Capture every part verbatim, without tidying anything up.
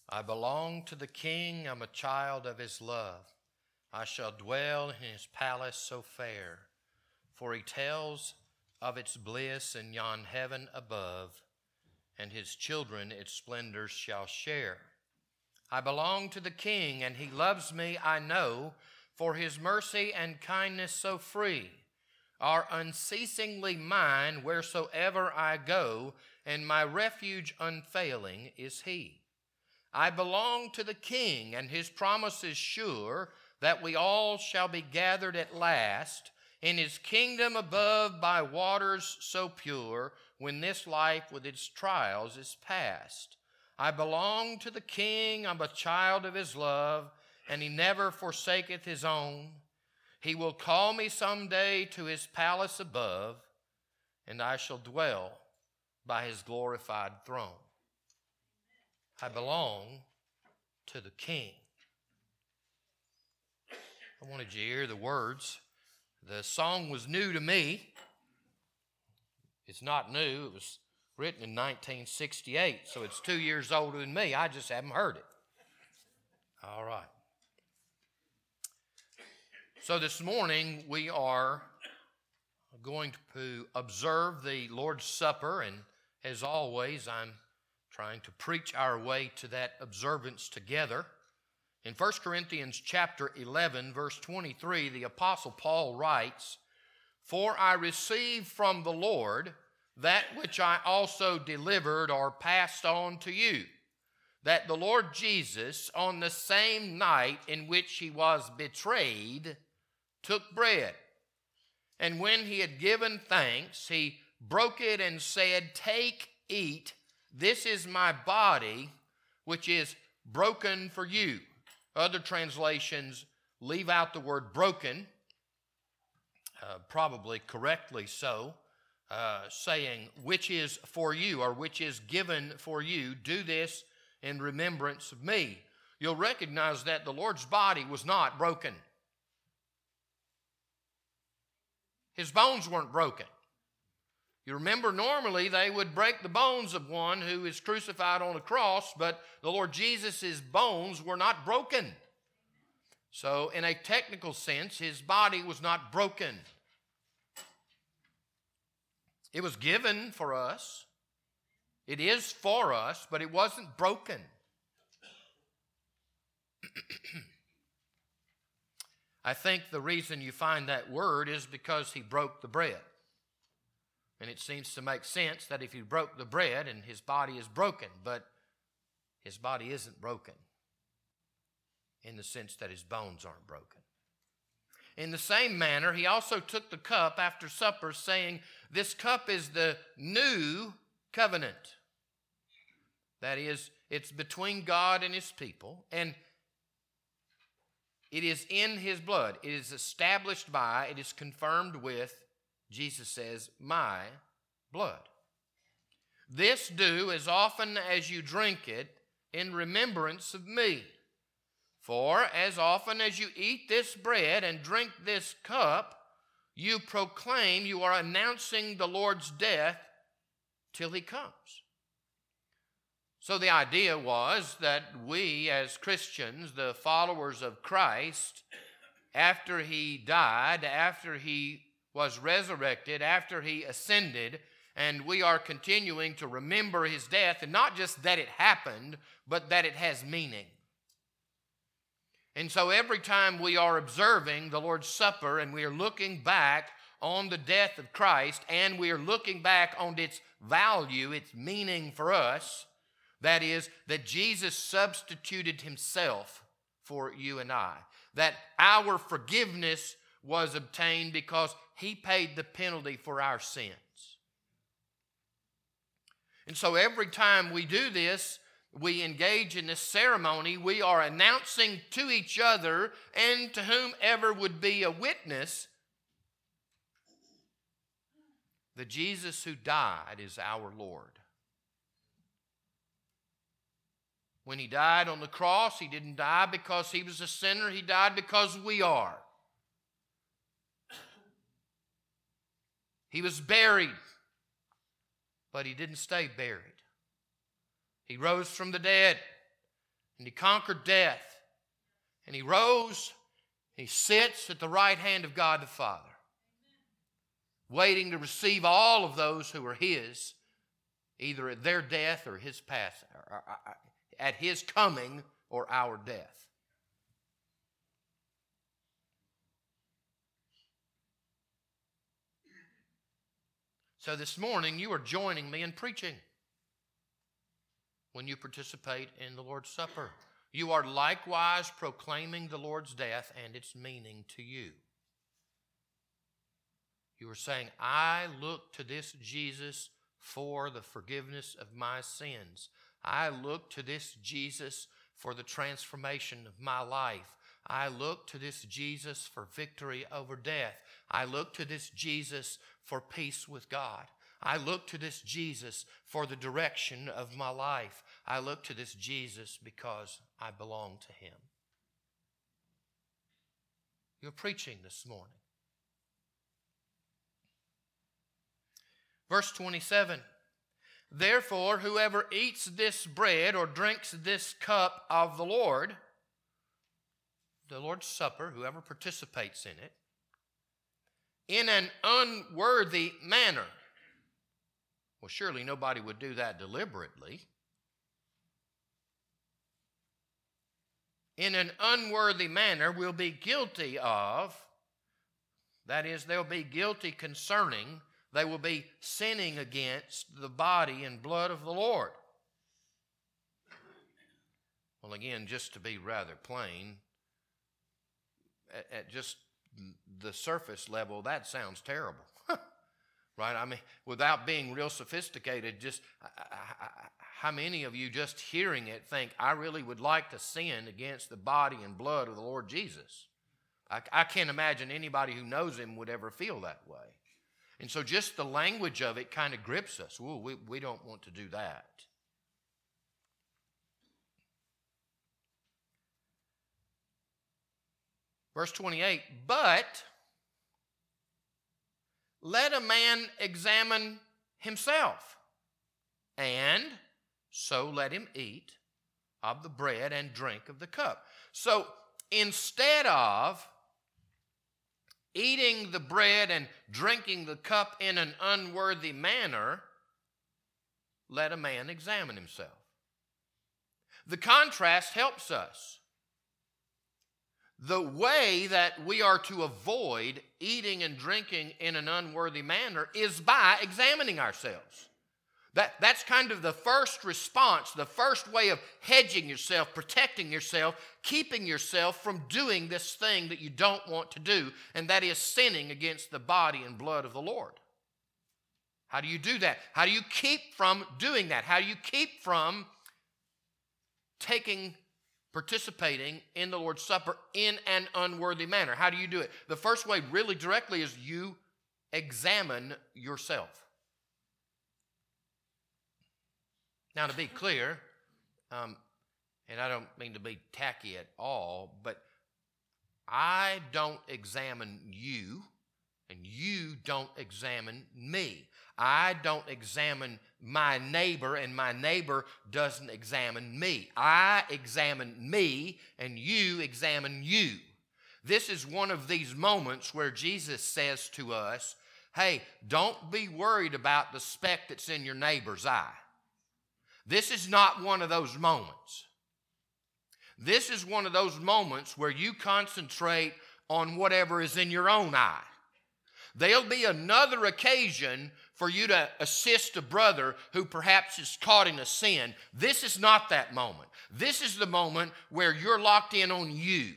I belong to the King, I'm a child of his love. I shall dwell in his palace so fair, for he tells of its bliss in yon heaven above, and his children its splendors shall share. I belong to the King, and he loves me, I know, for his mercy and kindness so free are unceasingly mine wheresoever I go, and my refuge unfailing is he. I belong to the King, and his promise is sure that we all shall be gathered at last in his kingdom above by waters so pure when this life with its trials is past. I belong to the King, I'm a child of his love, and he never forsaketh his own. He will call me someday to his palace above, and I shall dwell by his glorified throne. I belong to the King. I wanted you to hear the words. The song was new to me. It's not new. It was written in nineteen sixty-eight, so it's two years older than me. I just haven't heard it. All right. So this morning we are going to observe the Lord's Supper, and as always, I'm trying to preach our way to that observance together. In First Corinthians chapter eleven, verse twenty-three, the Apostle Paul writes, "For I received from the Lord that which I also delivered or passed on to you, that the Lord Jesus, on the same night in which he was betrayed, took bread. And when he had given thanks, he broke it and said, 'Take, eat, this is my body, which is broken for you.'" Other translations leave out the word broken, uh, probably correctly so, uh, saying, "which is for you," or "which is given for you. Do this in remembrance of me." You'll recognize that the Lord's body was not broken. His bones weren't broken. You remember, normally they would break the bones of one who is crucified on a cross, but the Lord Jesus' bones were not broken. So in a technical sense, his body was not broken. It was given for us. It is for us, but it wasn't broken. I think the reason you find that word is because he broke the bread. And it seems to make sense that if he broke the bread and his body is broken, but his body isn't broken in the sense that his bones aren't broken. In the same manner, he also took the cup after supper, saying, "This cup is the new covenant." That is, it's between God and his people, and it is in his blood. It is established by, it is confirmed with, Jesus says, "my blood. This do as often as you drink it in remembrance of me. For as often as you eat this bread and drink this cup, you proclaim," you are announcing the Lord's death till he comes. So the idea was that we as Christians, the followers of Christ, after he died, after he was resurrected, after he ascended, and we are continuing to remember his death, and not just that it happened, but that it has meaning. And so every time we are observing the Lord's Supper and we are looking back on the death of Christ, and we are looking back on its value, its meaning for us, that is, that Jesus substituted himself for you and I, that our forgiveness was obtained because he paid the penalty for our sins. And so every time we do this, we engage in this ceremony, we are announcing to each other and to whomever would be a witness that Jesus who died is our Lord. When he died on the cross, he didn't die because he was a sinner. He died because we are. He was buried, but he didn't stay buried. He rose from the dead, and he conquered death. And he rose, he sits at the right hand of God the Father, waiting to receive all of those who are his, either at their death or his pass, or at his coming or our death. So this morning you are joining me in preaching when you participate in the Lord's Supper. You are likewise proclaiming the Lord's death and its meaning to you. You are saying, I look to this Jesus for the forgiveness of my sins. I look to this Jesus for the transformation of my life. I look to this Jesus for victory over death. I look to this Jesus for peace with God. I look to this Jesus for the direction of my life. I look to this Jesus because I belong to him. You're preaching this morning. Verse twenty-seven, therefore, whoever eats this bread or drinks this cup of the Lord, the Lord's Supper, whoever participates in it, in an unworthy manner. Well, surely nobody would do that deliberately. In an unworthy manner will be guilty of, that is, they'll be guilty concerning, they will be sinning against the body and blood of the Lord. Well, again, just to be rather plain, at, at just the surface level, that sounds terrible. Right? I mean, without being real sophisticated, just I, I, I, how many of you just hearing it think, I really would like to sin against the body and blood of the Lord Jesus? I, I can't imagine anybody who knows him would ever feel that way. And so just the language of it kind of grips us. Ooh, we, we don't want to do that. Verse twenty-eight, but let a man examine himself, and so let him eat of the bread and drink of the cup. So instead of eating the bread and drinking the cup in an unworthy manner, let a man examine himself. The contrast helps us. The way that we are to avoid eating and drinking in an unworthy manner is by examining ourselves. That, that's kind of the first response, the first way of hedging yourself, protecting yourself, keeping yourself from doing this thing that you don't want to do, and that is sinning against the body and blood of the Lord. How do you do that? How do you keep from doing that? How do you keep from taking participating in the Lord's Supper in an unworthy manner? How do you do it? The first way really directly is you examine yourself. Now, to be clear, um, and I don't mean to be tacky at all, but I don't examine you, and you don't examine me. I don't examine my neighbor, and my neighbor doesn't examine me. I examine me, and you examine you. This is one of these moments where Jesus says to us, hey, don't be worried about the speck that's in your neighbor's eye. This is not one of those moments. This is one of those moments where you concentrate on whatever is in your own eye. There'll be another occasion for you to assist a brother who perhaps is caught in a sin. This is not that moment. This is the moment where you're locked in on you.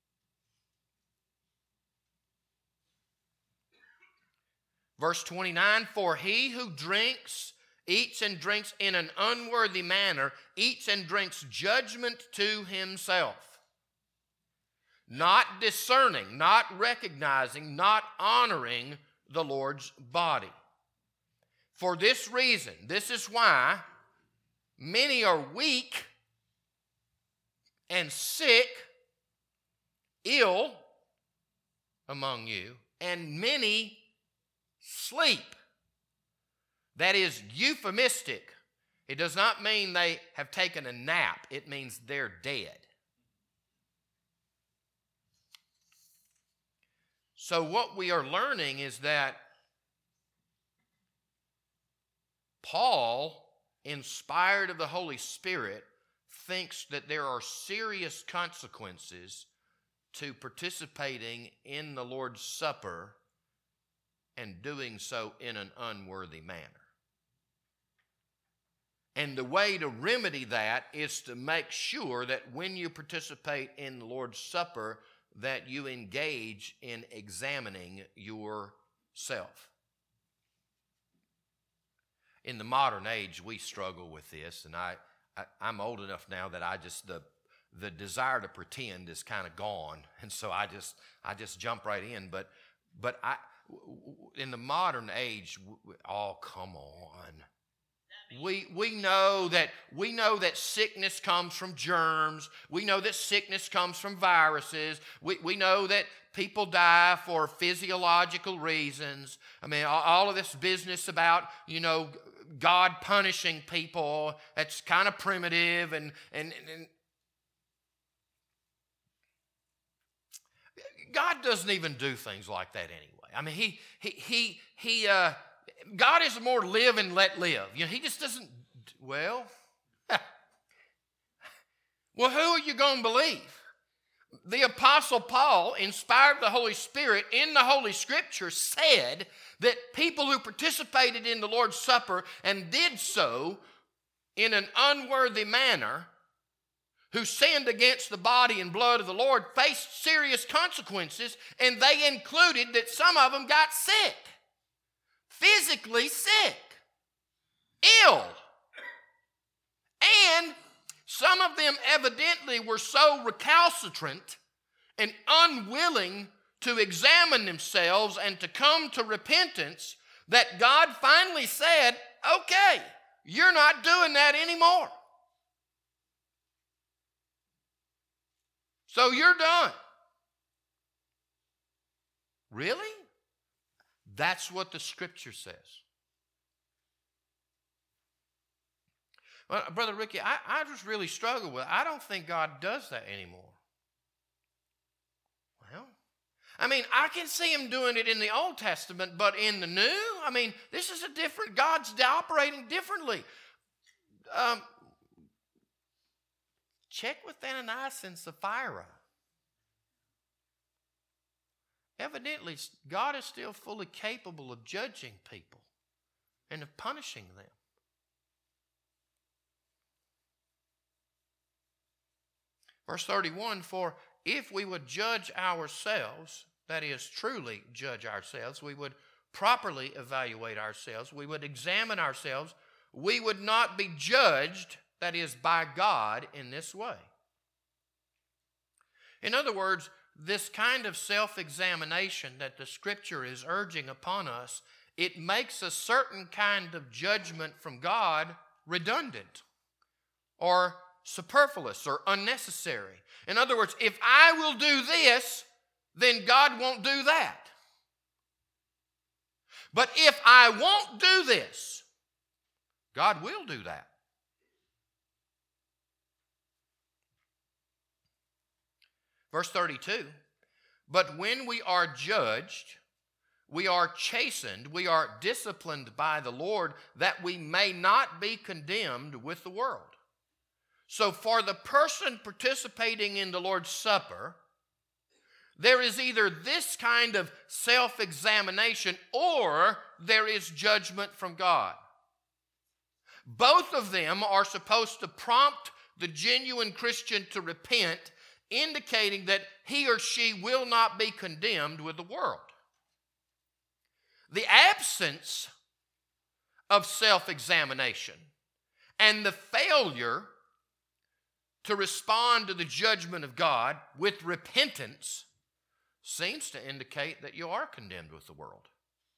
Verse twenty-nine, for he who drinks, eats and drinks in an unworthy manner, eats and drinks judgment to himself, not discerning, not recognizing, not honoring the Lord's body. For this reason, this is why many are weak and sick, ill among you, and many sleep. That is euphemistic. It does not mean they have taken a nap. It means they're dead. So what we are learning is that Paul, inspired of the Holy Spirit, thinks that there are serious consequences to participating in the Lord's Supper and doing so in an unworthy manner. And the way to remedy that is to make sure that when you participate in the Lord's Supper, that you engage in examining yourself. In the modern age, we struggle with this, and I, I, I'm old enough now that I just, the, the desire to pretend is kind of gone, and so I just, I just jump right in. But, but I, in the modern age, oh, come on. We we know that we know that sickness comes from germs. We know that sickness comes from viruses. We we know that people die for physiological reasons. I mean, all, all of this business about, you know, God punishing people, that's kind of primitive, and and, and God doesn't even do things like that anyway. I mean, he he he he uh God is more live and let live. You know, he just doesn't, well, well, who are you going to believe? The Apostle Paul, inspired by the Holy Spirit in the Holy Scripture, said that people who participated in the Lord's Supper and did so in an unworthy manner, who sinned against the body and blood of the Lord, faced serious consequences, and they included that some of them got sick. Physically sick, ill, and some of them evidently were so recalcitrant and unwilling to examine themselves and to come to repentance that God finally said, okay, you're not doing that anymore. So you're done. Really? That's what the Scripture says. Well, Brother Ricky, I, I just really struggle with it. I don't think God does that anymore. Well, I mean, I can see him doing it in the Old Testament, but in the New, I mean, this is a different, God's operating differently. Um, check with Ananias and Sapphira. Evidently, God is still fully capable of judging people and of punishing them. Verse thirty-one, for if we would judge ourselves, that is, truly judge ourselves, we would properly evaluate ourselves, we would examine ourselves, we would not be judged, that is, by God in this way. In other words, this kind of self-examination that the Scripture is urging upon us, it makes a certain kind of judgment from God redundant or superfluous or unnecessary. In other words, if I will do this, then God won't do that. But if I won't do this, God will do that. Verse thirty-two, but when we are judged, we are chastened, we are disciplined by the Lord, that we may not be condemned with the world. So for the person participating in the Lord's Supper, there is either this kind of self-examination or there is judgment from God. Both of them are supposed to prompt the genuine Christian to repent, indicating that he or she will not be condemned with the world. The absence of self-examination and the failure to respond to the judgment of God with repentance seems to indicate that you are condemned with the world.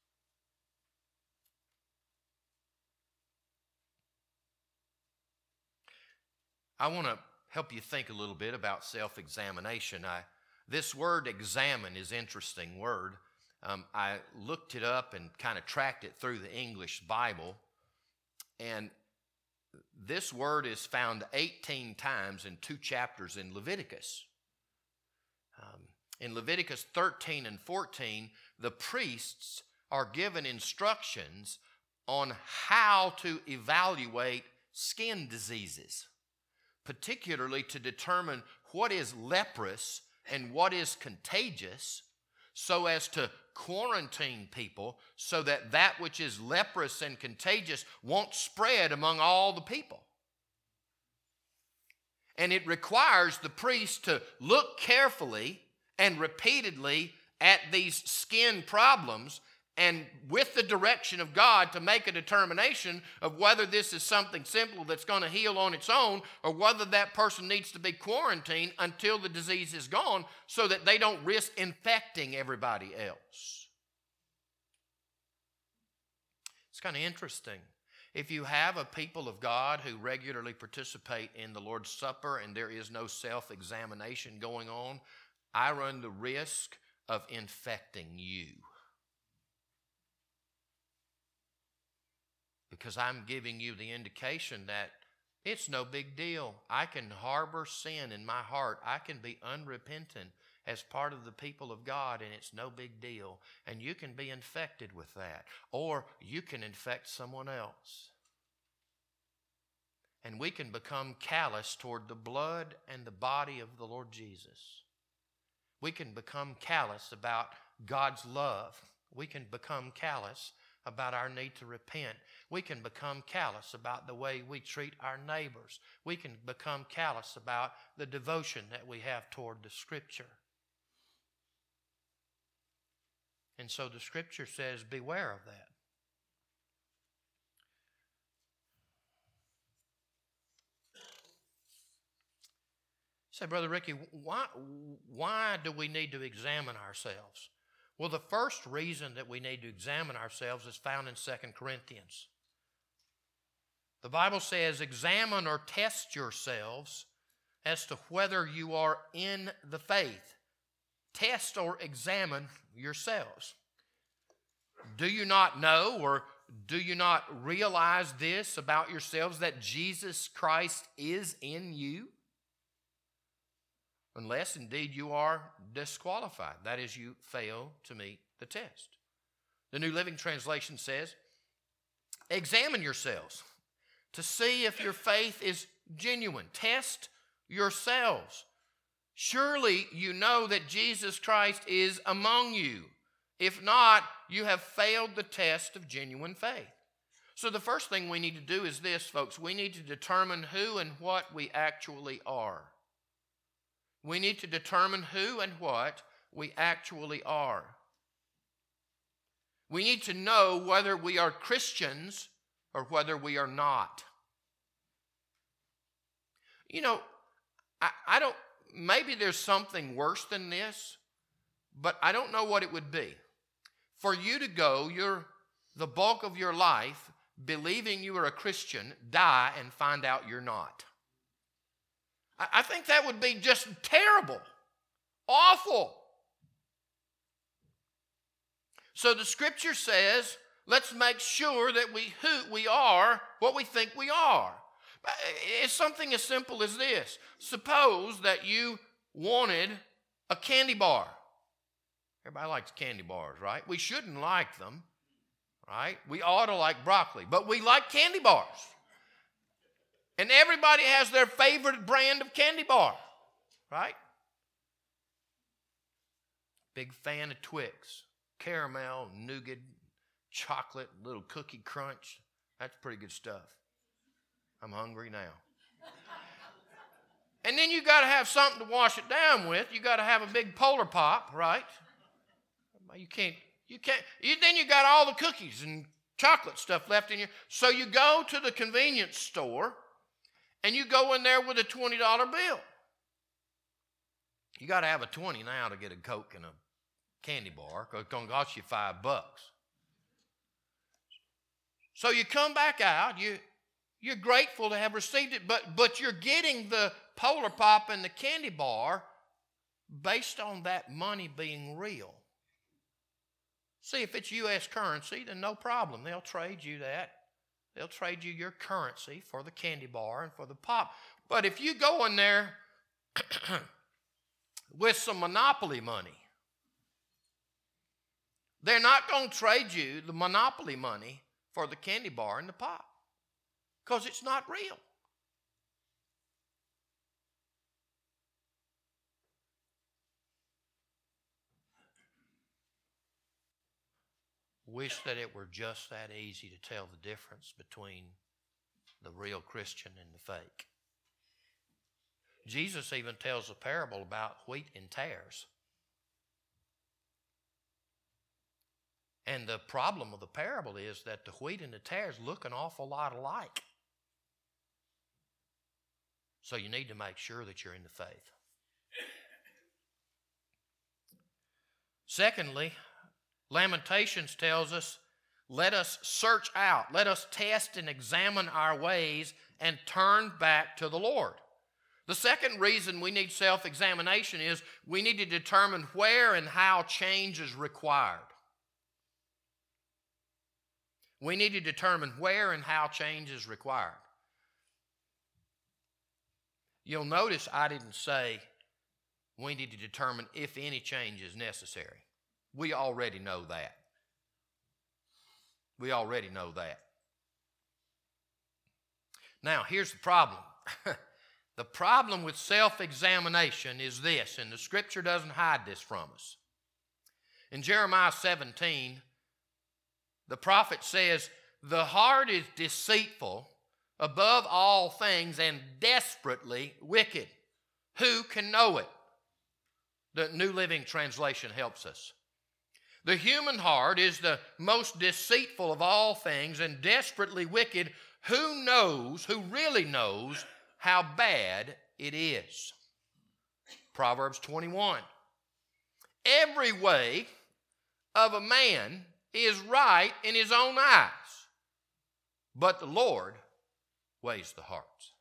I want to help you think a little bit about self-examination. I, this word examine is an interesting word. Um, I looked it up and kind of tracked it through the English Bible, and This word is found eighteen times in two chapters in Leviticus. Um, in Leviticus thirteen and fourteen, the priests are given instructions on how to evaluate skin diseases, particularly to determine what is leprous and what is contagious, so as to quarantine people so that that which is leprous and contagious won't spread among all the people. And it requires the priest to look carefully and repeatedly at these skin problems, and with the direction of God to make a determination of whether this is something simple that's going to heal on its own, or whether that person needs to be quarantined until the disease is gone so that they don't risk infecting everybody else. It's kind of interesting. If you have a people of God who regularly participate in the Lord's Supper and there is no self-examination going on, I run the risk of infecting you. Because I'm giving you the indication that it's no big deal. I can harbor sin in my heart. I can be unrepentant as part of the people of God, and it's no big deal. And you can be infected with that. Or you can infect someone else. And we can become callous toward the blood and the body of the Lord Jesus. We can become callous about God's love. We can become callous about our need to repent. We can become callous about the way we treat our neighbors. We can become callous about the devotion that we have toward the Scripture. And so the Scripture says, beware of that. Say, Brother Ricky, why, why do we need to examine ourselves? Well, the first reason that we need to examine ourselves is found in Second Corinthians. The Bible says, examine or test yourselves as to whether you are in the faith. Test or examine yourselves. Do you not know, or do you not realize this about yourselves, that Jesus Christ is in you? Unless indeed you are disqualified. That is, you fail to meet the test. The New Living Translation says, examine yourselves to see if your faith is genuine. Test yourselves. Surely you know that Jesus Christ is among you. If not, you have failed the test of genuine faith. So the first thing we need to do is this, folks. We need to determine who and what we actually are. We need to determine who and what we actually are. We need to know whether we are Christians or whether we are not. You know, I, I don't, maybe there's something worse than this, but I don't know what it would be. For you to go your, the bulk of your life believing you are a Christian, die and find out you're not. I think that would be just terrible, awful. So the Scripture says, let's make sure that we who we are what we think we are. It's something as simple as this. Suppose that you wanted a candy bar. Everybody likes candy bars, right? We shouldn't like them, right? We ought to like broccoli, but we like candy bars. And everybody has their favorite brand of candy bar, right? Big fan of Twix, caramel, nougat, chocolate, little cookie crunch. That's pretty good stuff. I'm hungry now. And then you got to have something to wash it down with. You got to have a big Polar Pop, right? You can't, you can't, you, then you got all the cookies and chocolate stuff left in you. So you go to the convenience store and you go in there with a twenty dollar bill. You got to have a twenty now to get a Coke and a candy bar, because it's going to cost you five bucks. So you come back out, you, you're grateful to have received it, but, but you're getting the Polar Pop and the candy bar based on that money being real. See, if it's U S currency, then no problem. They'll trade you that. They'll trade you your currency for the candy bar and for the pop. But if you go in there with some monopoly money, they're not going to trade you the monopoly money for the candy bar and the pop because it's not real. Wish that it were just that easy to tell the difference between the real Christian and the fake. Jesus even tells a parable about wheat and tares. And the problem of the parable is that the wheat and the tares look an awful lot alike. So you need to make sure that you're in the faith. Secondly, Lamentations tells us, let us search out, let us test and examine our ways and turn back to the Lord. The second reason we need self-examination is we need to determine where and how change is required. We need to determine where and how change is required. You'll notice I didn't say we need to determine if any change is necessary. We already know that. We already know that. Now, here's the problem. The problem with self-examination is this, and the Scripture doesn't hide this from us. In Jeremiah seventeen, the prophet says, the heart is deceitful above all things and desperately wicked. Who can know it? The New Living Translation helps us. The human heart is the most deceitful of all things and desperately wicked. Who knows, who really knows how bad it is? Proverbs twenty-one. Every way of a man is right in his own eyes, but the Lord weighs the hearts.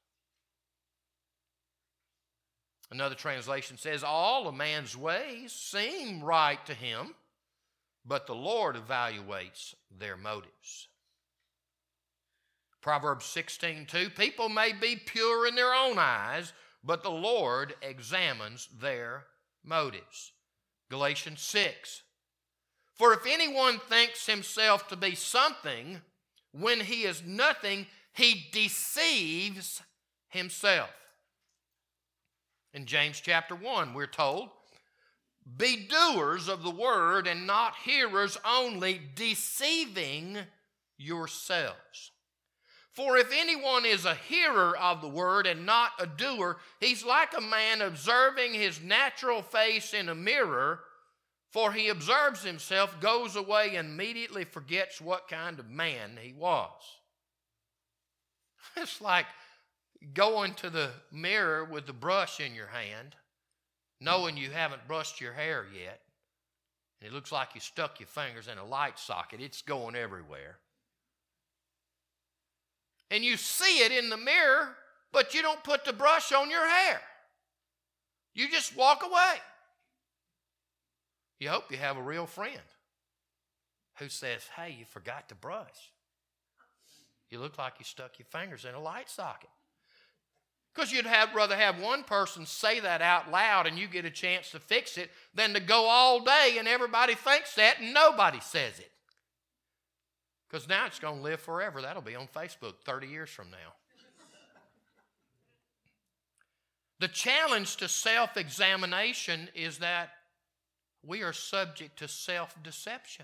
Another translation says, all a man's ways seem right to him, but the Lord evaluates their motives. Proverbs sixteen two, people may be pure in their own eyes, but the Lord examines their motives. Galatians six, for if anyone thinks himself to be something when he is nothing, he deceives himself. In James chapter one, we're told, be doers of the word and not hearers only, deceiving yourselves. For if anyone is a hearer of the word and not a doer, he's like a man observing his natural face in a mirror, for he observes himself, goes away, and immediately forgets what kind of man he was. It's like going to the mirror with the brush in your hand, knowing you haven't brushed your hair yet, and it looks like you stuck your fingers in a light socket. It's going everywhere. And you see it in the mirror, but you don't put the brush on your hair. You just walk away. You hope you have a real friend who says, hey, you forgot to brush. You look like you stuck your fingers in a light socket. Because you'd have, rather have one person say that out loud and you get a chance to fix it than to go all day and everybody thinks that and nobody says it. Because now it's going to live forever. That'll be on Facebook thirty years from now. The challenge to self-examination is that we are subject to self-deception.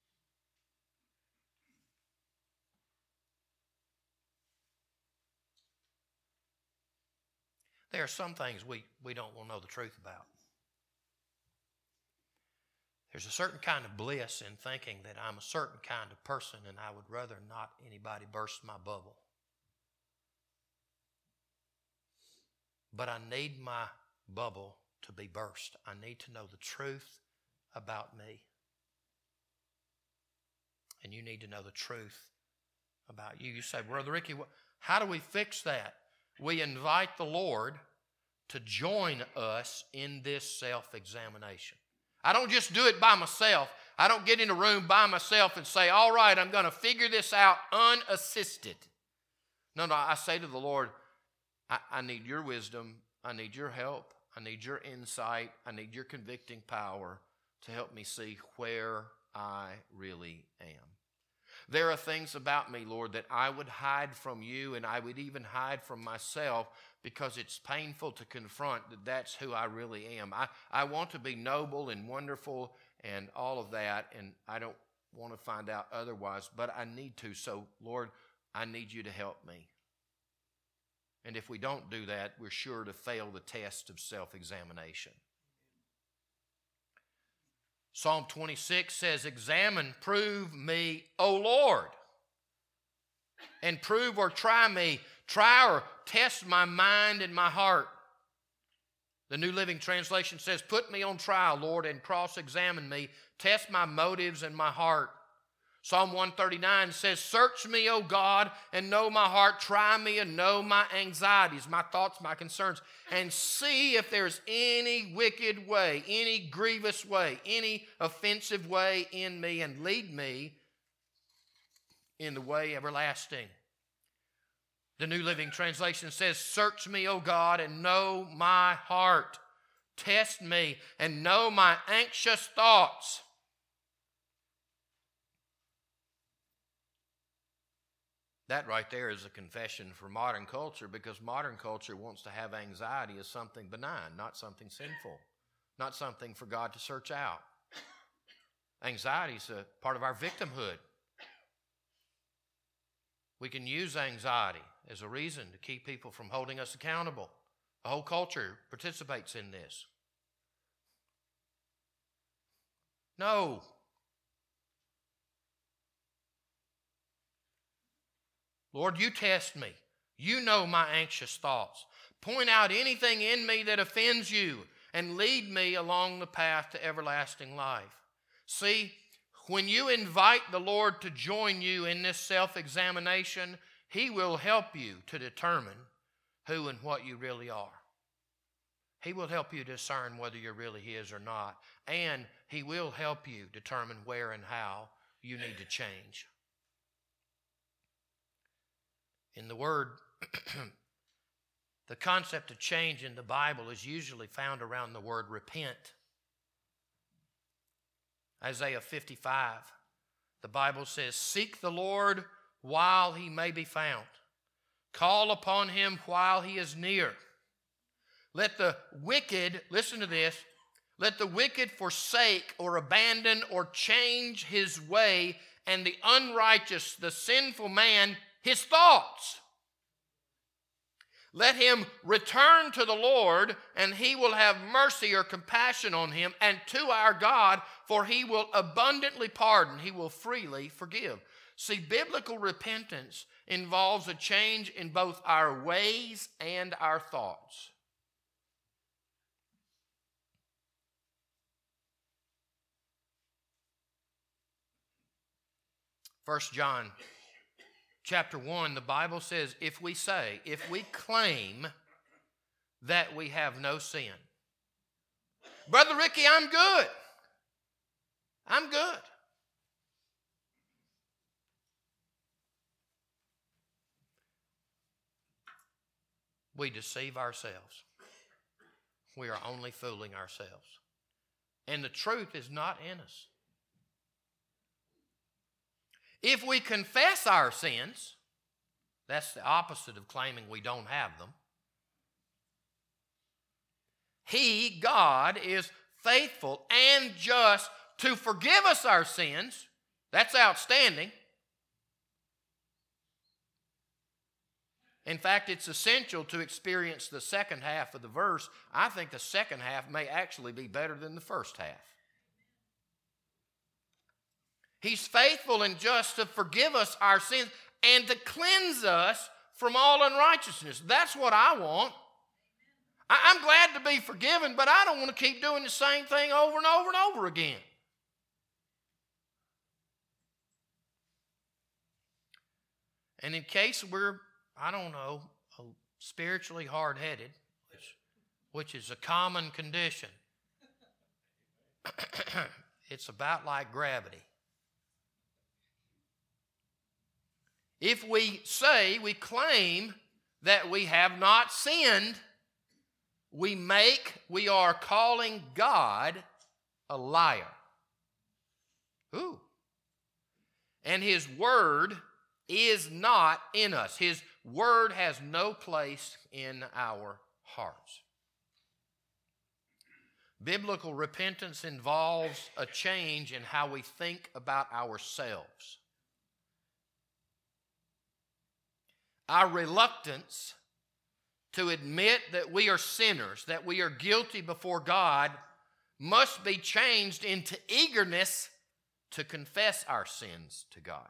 There are some things we, we don't want to know the truth about. There's a certain kind of bliss in thinking that I'm a certain kind of person and I would rather not anybody burst my bubble. But I need my bubble to be burst. I need to know the truth about me. And you need to know the truth about you. You say, Brother Ricky, how do we fix that? We invite the Lord to join us in this self-examination. I don't just do it by myself. I don't get in a room by myself and say, all right, I'm going to figure this out unassisted. No, no, I say to the Lord, I, I need your wisdom. I need your help. I need your insight. I need your convicting power to help me see where I really am. There are things about me, Lord, that I would hide from you, and I would even hide from myself because it's painful to confront that that's who I really am. I, I want to be noble and wonderful and all of that, and I don't want to find out otherwise, but I need to. So, Lord, I need you to help me. And if we don't do that, we're sure to fail the test of self-examination. Psalm twenty-six says, examine, prove me, O Lord, and prove or try me. Try or test my mind and my heart. The New Living Translation says, put me on trial, Lord, and cross-examine me. Test my motives and my heart. Psalm one thirty-nine says, search me, O God, and know my heart. Try me and know my anxieties, my thoughts, my concerns, and see if there's any wicked way, any grievous way, any offensive way in me, and lead me in the way everlasting. The New Living Translation says, search me, O God, and know my heart. Test me and know my anxious thoughts. That right there is a confession for modern culture, because modern culture wants to have anxiety as something benign, not something sinful, not something for God to search out. Anxiety is a part of our victimhood. We can use anxiety as a reason to keep people from holding us accountable. The whole culture participates in this. No. Lord, you test me. You know my anxious thoughts. Point out anything in me that offends you and lead me along the path to everlasting life. See, when you invite the Lord to join you in this self-examination, He will help you to determine who and what you really are. He will help you discern whether you're really His or not. And He will help you determine where and how you need to change. In the word, the concept of change in the Bible is usually found around the word repent. Isaiah fifty-five, the Bible says, seek the Lord while He may be found. Call upon Him while He is near. Let the wicked, listen to this, let the wicked forsake or abandon or change his way, and the unrighteous, the sinful man, his thoughts. Let him return to the Lord, and He will have mercy or compassion on him, and to our God, for He will abundantly pardon. He will freely forgive. See, biblical repentance involves a change in both our ways and our thoughts. First John chapter one, the Bible says, if we say, if we claim that we have no sin. Brother Ricky, I'm good. I'm good. We deceive ourselves. We are only fooling ourselves. And the truth is not in us. If we confess our sins, that's the opposite of claiming we don't have them. He, God, is faithful and just to forgive us our sins. That's outstanding. In fact, it's essential to experience the second half of the verse. I think the second half may actually be better than the first half. He's faithful and just to forgive us our sins and to cleanse us from all unrighteousness. That's what I want. I'm glad to be forgiven, but I don't want to keep doing the same thing over and over and over again. And in case we're, I don't know, spiritually hard-headed, which, which is a common condition, it's about like gravity. If we say, we claim that we have not sinned, we make, we are calling God a liar. Ooh. And His Word is not in us. His Word has no place in our hearts. Biblical repentance involves a change in how we think about ourselves. Our reluctance to admit that we are sinners, that we are guilty before God, must be changed into eagerness to confess our sins to God.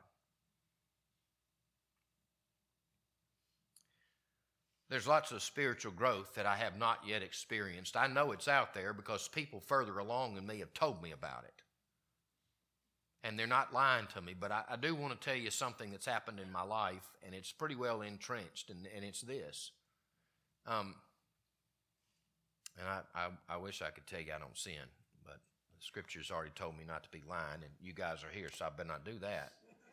There's lots of spiritual growth that I have not yet experienced. I know it's out there because people further along than me have told me about it. And they're not lying to me, but I, I do want to tell you something that's happened in my life, and it's pretty well entrenched, and, and it's this. Um, and I, I, I wish I could tell you I don't sin, but the Scripture's already told me not to be lying, and you guys are here, so I better not do that.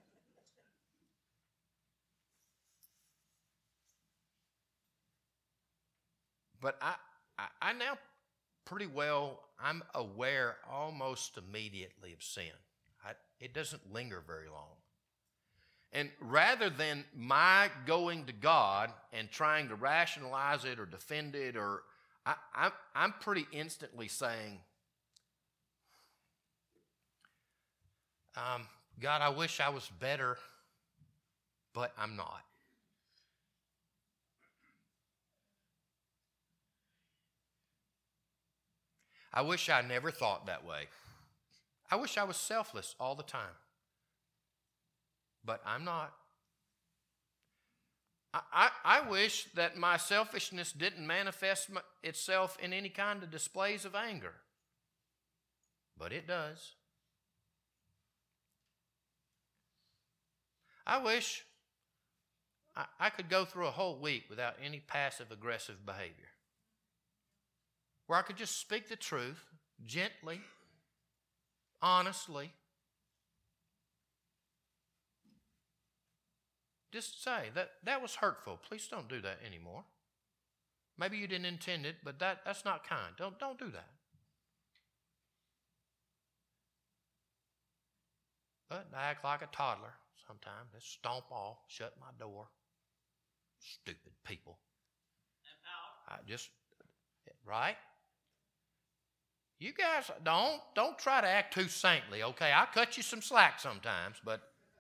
But I, I, I now pretty well, I'm aware almost immediately of sin. I, it doesn't linger very long. And rather than my going to God and trying to rationalize it or defend it, or I, I, I'm pretty instantly saying, um, God, I wish I was better, but I'm not. I wish I never thought that way. I wish I was selfless all the time. But I'm not. I, I, I wish that my selfishness didn't manifest my, itself in any kind of displays of anger. But it does. I wish I, I could go through a whole week without any passive-aggressive behavior, where I could just speak the truth gently, honestly. Just say, that, that was hurtful. Please don't do that anymore. Maybe you didn't intend it, but that, that's not kind. Don't, don't do that. But I act like a toddler sometimes. Just stomp off, shut my door. Stupid people. I just, right? You guys don't don't try to act too saintly, okay? I'll cut you some slack sometimes, but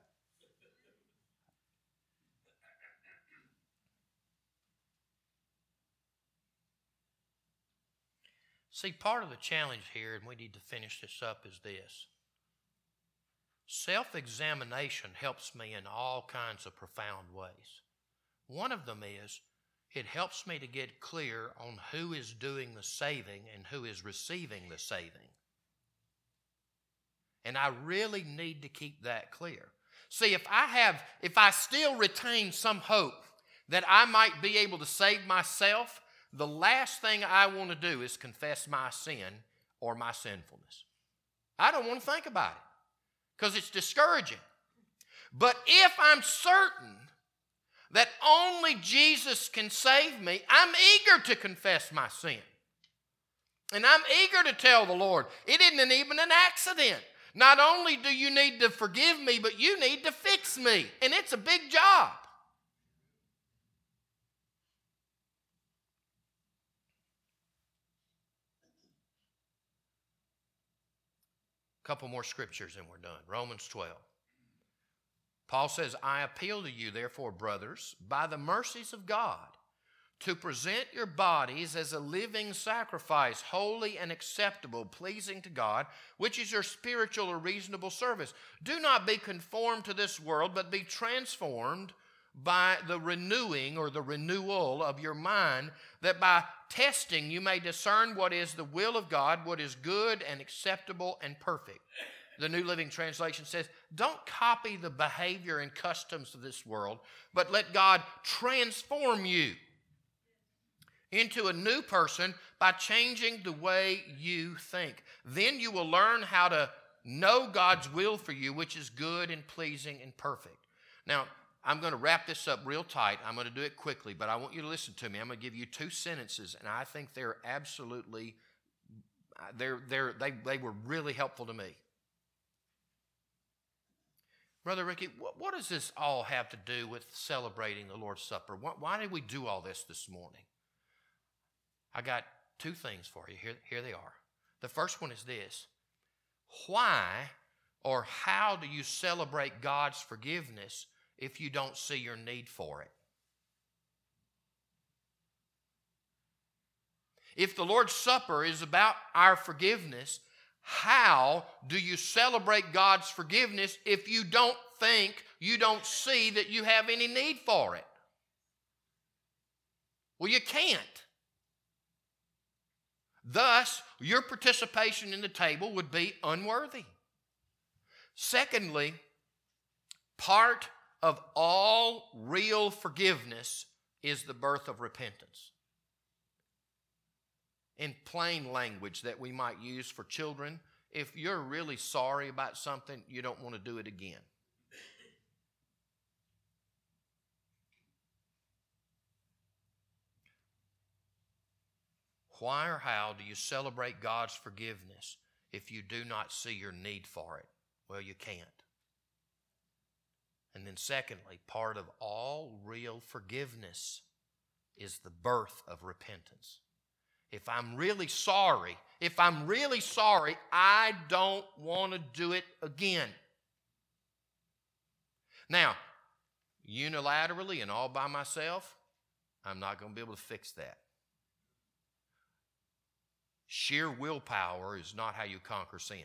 see, part of the challenge here, and we need to finish this up, is this. Self-examination helps me in all kinds of profound ways. One of them is, it helps me to get clear on who is doing the saving and who is receiving the saving. And I really need to keep that clear. See, if I have, if I still retain some hope that I might be able to save myself, the last thing I want to do is confess my sin or my sinfulness. I don't want to think about it because it's discouraging. But if I'm certain that only Jesus can save me, I'm eager to confess my sin. And I'm eager to tell the Lord, it isn't even an accident. Not only do you need to forgive me, but you need to fix me. And it's a big job. A couple more scriptures and we're done. Romans twelve. Paul says, I appeal to you, therefore, brothers, by the mercies of God, to present your bodies as a living sacrifice, holy and acceptable, pleasing to God, which is your spiritual or reasonable service. Do not be conformed to this world, but be transformed by the renewing or the renewal of your mind, that by testing you may discern what is the will of God, what is good and acceptable and perfect. The New Living Translation says, don't copy the behavior and customs of this world, but let God transform you into a new person by changing the way you think. Then you will learn how to know God's will for you, which is good and pleasing and perfect. Now, I'm going to wrap this up real tight. I'm going to do it quickly, but I want you to listen to me. I'm going to give you two sentences, and I think they're absolutely, they're, they're, they, they were really helpful to me. Brother Ricky, what, what does this all have to do with celebrating the Lord's Supper? Why, why did we do all this this morning? I got two things for you. Here, here they are. The first one is this. Why or how do you celebrate God's forgiveness if you don't see your need for it? If the Lord's Supper is about our forgiveness, how do you celebrate God's forgiveness if you don't think, you don't see that you have any need for it? Well, you can't. Thus, your participation in the table would be unworthy. Secondly, part of all real forgiveness is the birth of repentance. In plain language that we might use for children, if you're really sorry about something, you don't want to do it again. Why or how do you celebrate God's forgiveness if you do not see your need for it? Well, you can't. And then secondly, part of all real forgiveness is the birth of repentance. If I'm really sorry, if I'm really sorry, I don't want to do it again. Now, unilaterally and all by myself, I'm not going to be able to fix that. Sheer willpower is not how you conquer sin.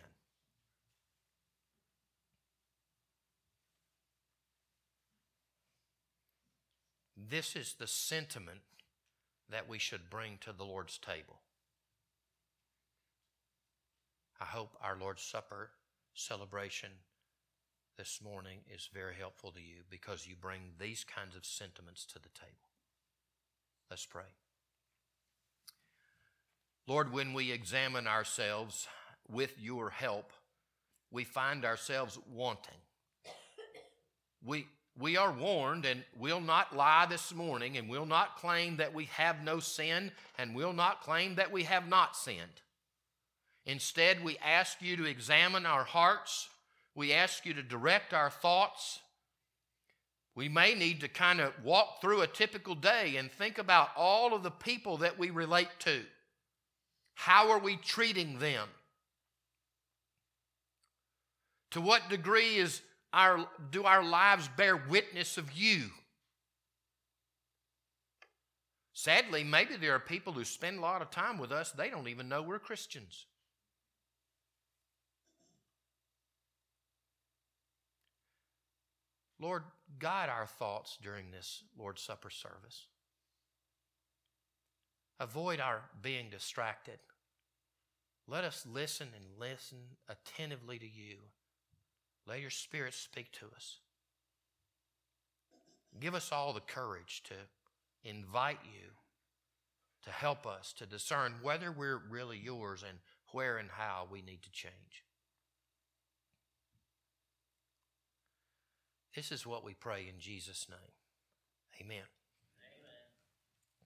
This is the sentiment that we should bring to the Lord's table. I hope our Lord's Supper celebration this morning is very helpful to you because you bring these kinds of sentiments to the table. Let's pray. Lord, when we examine ourselves with your help, we find ourselves wanting. We We are warned and will not lie this morning and will not claim that we have no sin and will not claim that we have not sinned. Instead, we ask you to examine our hearts. We ask you to direct our thoughts. We may need to kind of walk through a typical day and think about all of the people that we relate to. How are we treating them? To what degree is Our, do our lives bear witness of you? Sadly, maybe there are people who spend a lot of time with us, they don't even know we're Christians. Lord, guide our thoughts during this Lord's Supper service. Avoid our being distracted. Let us listen and listen attentively to you. Let your Spirit speak to us. Give us all the courage to invite you to help us to discern whether we're really yours and where and how we need to change. This is what we pray in Jesus' name. Amen.